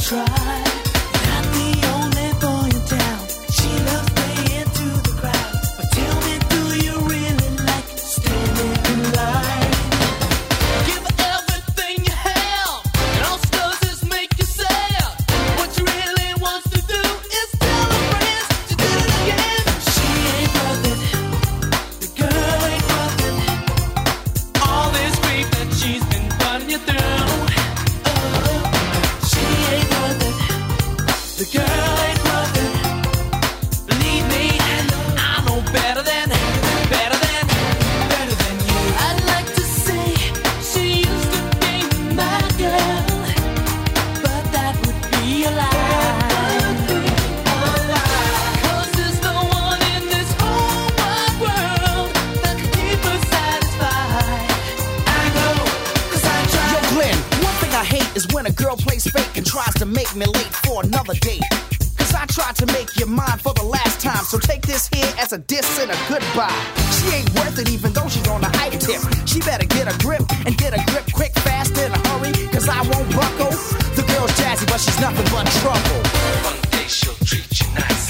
A diss and a goodbye. She ain't worth it even though she's on a high tip. She better get a grip and get a grip quick, fast, in a hurry, cause I won't buckle. The girl's jazzy but she's nothing but trouble. One day she'll treat you nice.